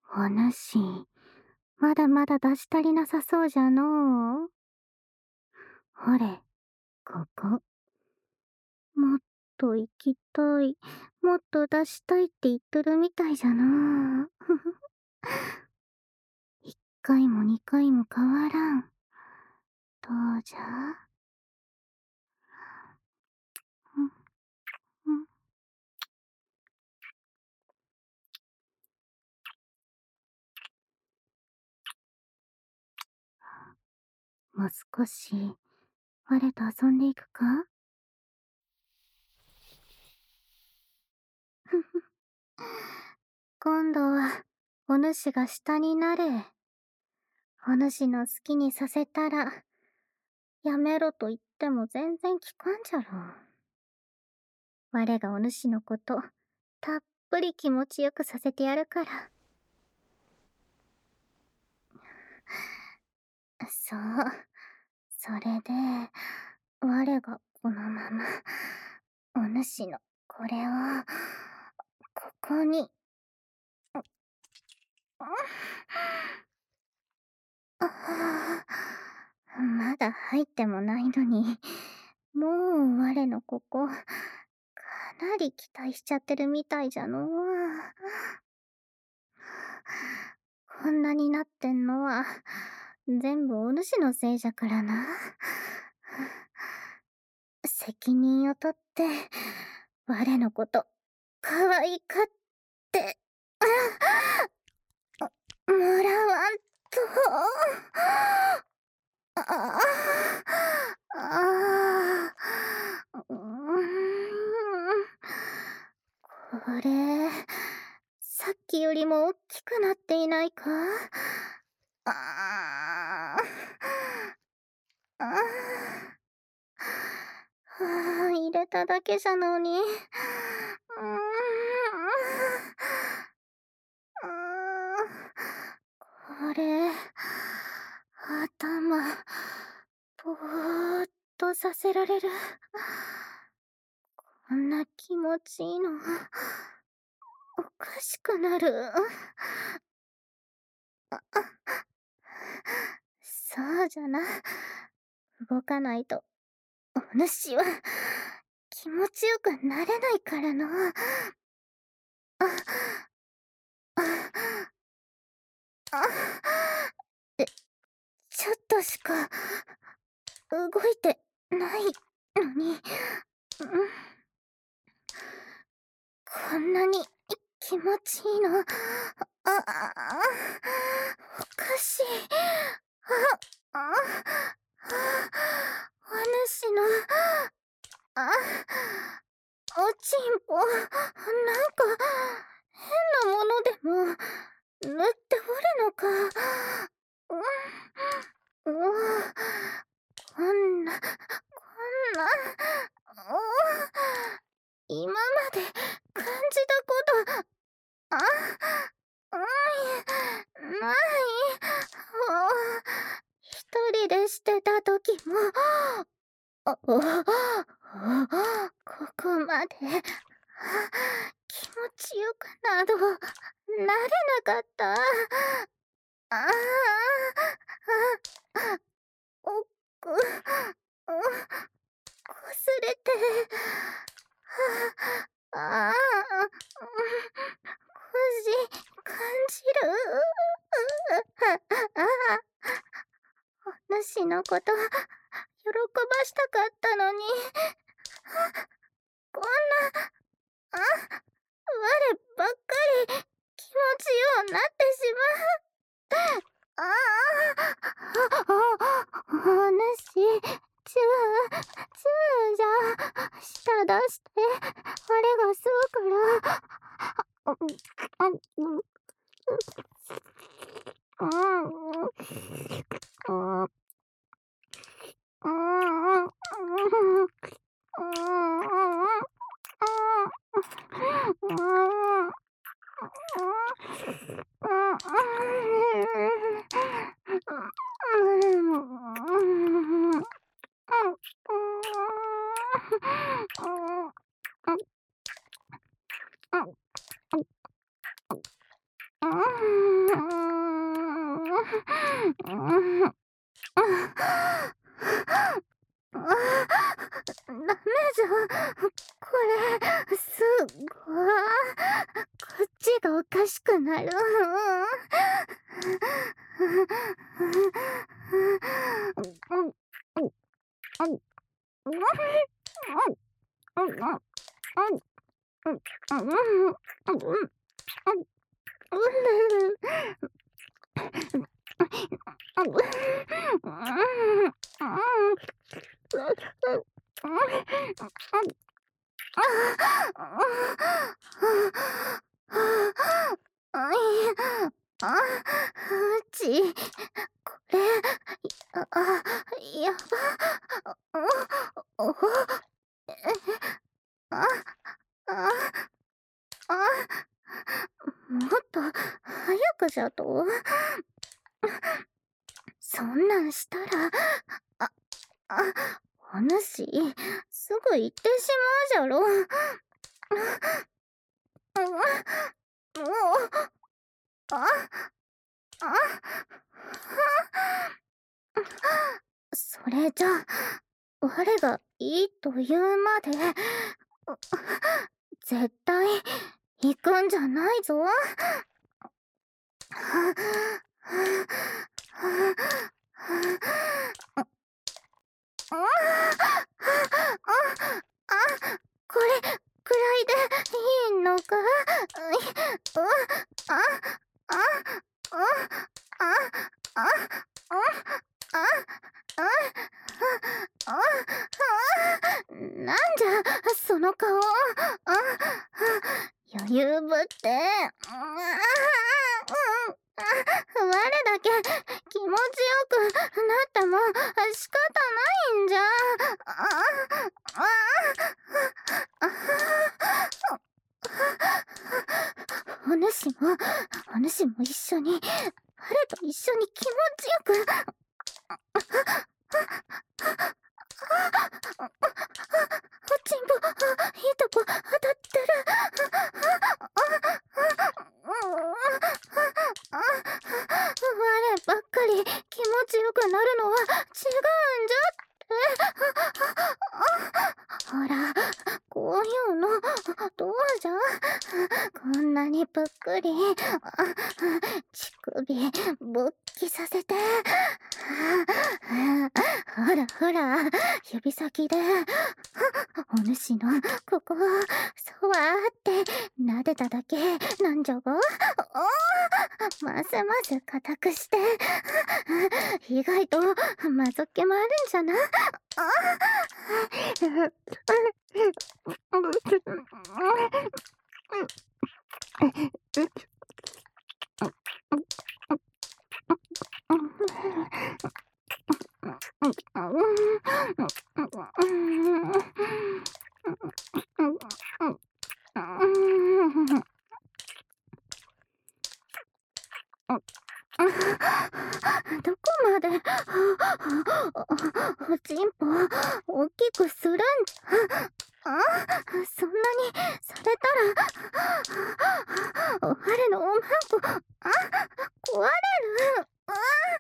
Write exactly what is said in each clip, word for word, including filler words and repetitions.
お主、まだまだ出し足りなさそうじゃのう。ほれ、ここ。もっと行きたい、もっと出したいって言っとるみたいじゃなあ。一回も二回も変わらん。どうじゃ？うん、うん。もう少し、我と遊んでいくか？ふふ。今度は、お主が下になれ。お主の好きにさせたら、やめろと言っても全然聞かんじゃろ。我がお主のこと、たっぷり気持ちよくさせてやるから。そう。それで、我がこのまま、お主のこれを、ここに。ああ、まだ入ってもないのに、もう我のここ、かなり期待しちゃってるみたいじゃのう。こんなになってんのは、全部お主のせいじゃからな。責任を取って、我のこと、可愛がって、もらわんと。ああ、ああ、うーん。これ、さっきよりも大きくなっていないか？ああ、ああ。はあ、入れただけじゃのに。うーん。ああ、これ、頭、ぼーっとさせられる。こんな気持ちいいの、おかしくなる。あ、そうじゃな。動かないと、お主は気持ちよくなれないからの。あ、あ、あ、え、ちょっとしか動いてないのに、うん、こんなに気持ちいいの、あ、あ、おかしい。あ、あ、お主の、あ、おちんぽ、なんか、変なものでも塗っておるのか。うん、うわ、こんな、こんな、お今まで感じたこと、あ、うん、ない。お一人でしてた時も、あ、おここまで、気持ちよくなど、なれなかった。ああ、あ、おっく、こすれて、ああ、腰、感じる。ああ、お主のこと、喜ばしたかったのに、こんな、あ、我ばっかり気持ちようなってしまう。ああ、お主、チュー、チューじゃ、舌出して、我が吸うから。あ、うん、うん、うん、うん、うん、うん、うん、 うーん。ああ、ダメじゃん。これ、すっごこっちがおかしくなる。あ、うち、これ、あ、あ、やば。お、お、え、あ、あ、あ、もっと早くじゃと？そんなんしたら、あ、あ、お主、すぐ行ってしまうじゃろ。もう、あ、あ、それじゃ、我がいいと言うまで、絶対行くんじゃないぞ。ああ、これくらいでいいのか？う、あ、あ、あ、あ、あ、あ、あ、あ、あ、なんじゃその顔。あ、余裕ぶって。我だけ気持ちよくなっても仕方ないんじゃ。あああ、お主もお主も一緒に、我と一緒に気持ちよく。おちんぽ、いいとこ当たってる。我ばっかり気持ちよくなるのは違うんじゃって。ほら、こういうのどうじゃ？こんなにぷっくり乳首勃起させて、ほらほら、指先でお主のここをそわーって撫でただけなんじゃが。おー、ますます固くして、意外とまぞっけもあるんじゃな。どこまでおちんぽ大きくするんじゃ。あ、そんなにされたら我のおまんこ、あ、壊れる。あ、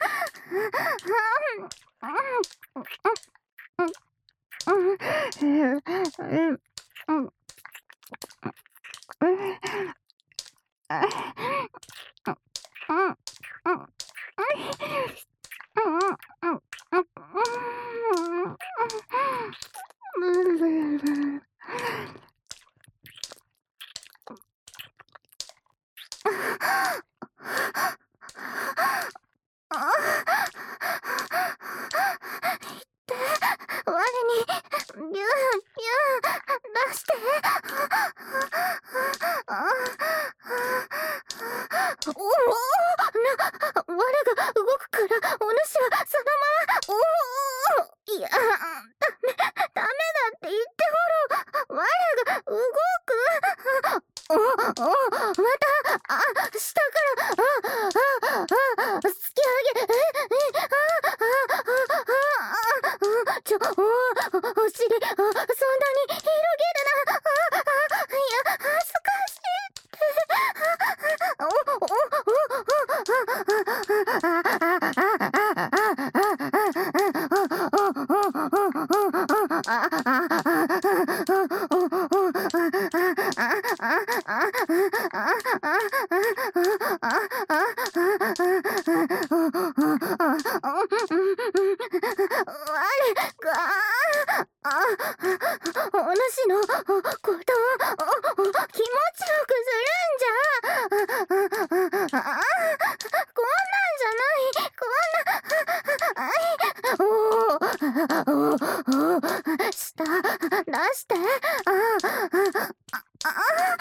我にビュービュー出して。おお、な、我が動くからお主はそのまま。おお、いや、ダメダメだって言っておろ。我が動く。おお、また、あ、下から、あ、あ、あ、突き上げ、え、え、あ、あ、あ、あ、あ、ちょ、お、お尻、あ、そんなに広げるな。あ、あ、いや、恥ずかしいって。お、お、 お主のことを気持ちよくするんじゃ。こんなんじゃない。こんな。おおおお舌出して。あああ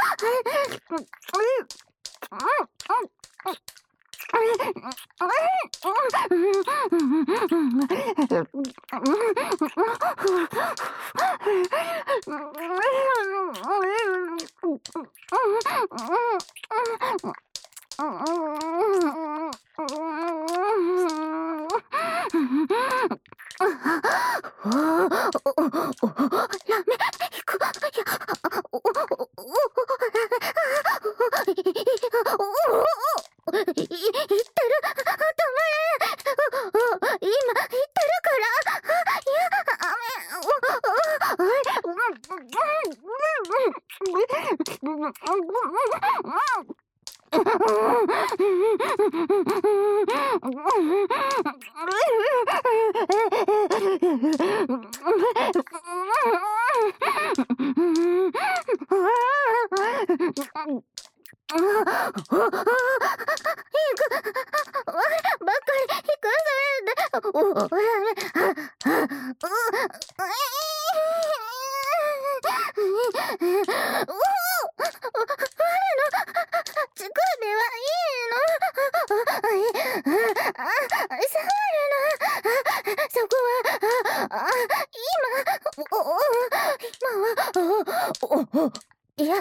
言ってる。止まれ。今言ってるから。いや、行く。ばっかり行かされて。おおお近くではいいの。触るな。そこは今今はおいや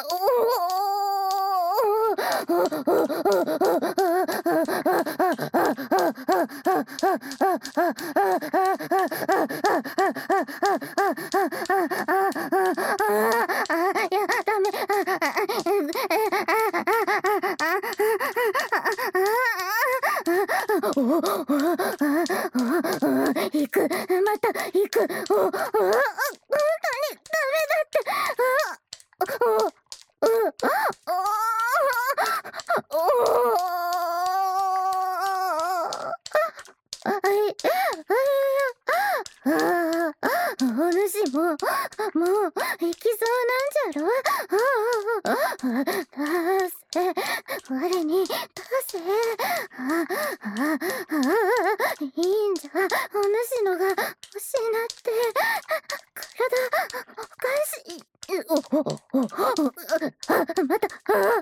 いやダメ。行く。また行く。おお本当にダメだって。おおおおあいああお主ももう行きそうなんじゃろ。出せ我に出せ。いいんじゃ。お主のが失って体おかしい。おおおまた。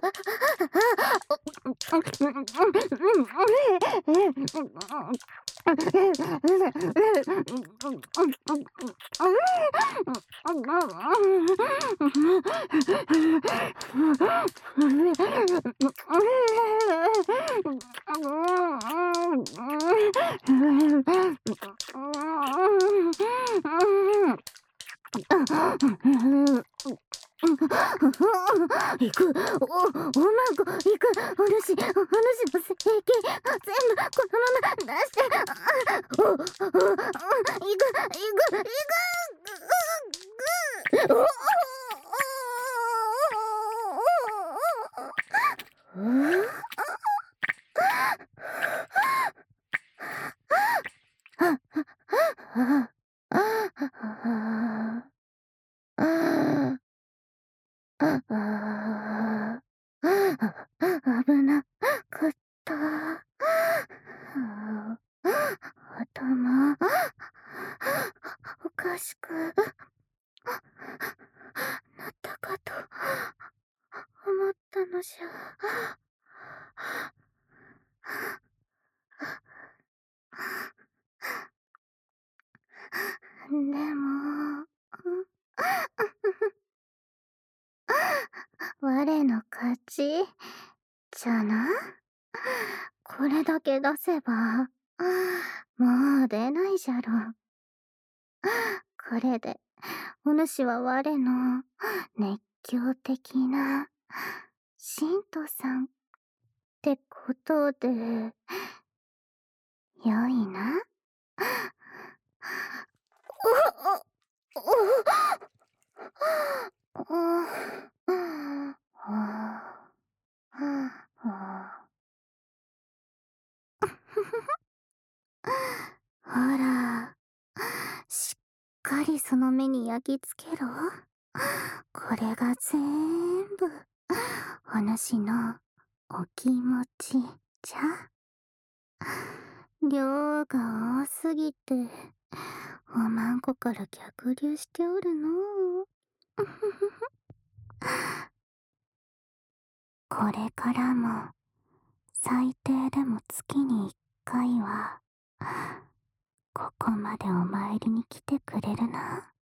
行く。お、おまんこ行く。お主、お主の整形全部このまま出して。お、お、お、行く、行く、行く。おお危なかった。頭おかしくなったかと思ったのじゃ。でも我の勝ちじゃな。これだけ出せばもう出ないじゃろ。これでお主は我の熱狂的な信徒さんってことでよいな。ほら、しっかりその目に焼き付けろ。これが全部お主のお気持ちじゃ。量が多すぎておまんこから逆流しておるのう。これからも最低でも月に一回はここまでお参りに来てくれるな。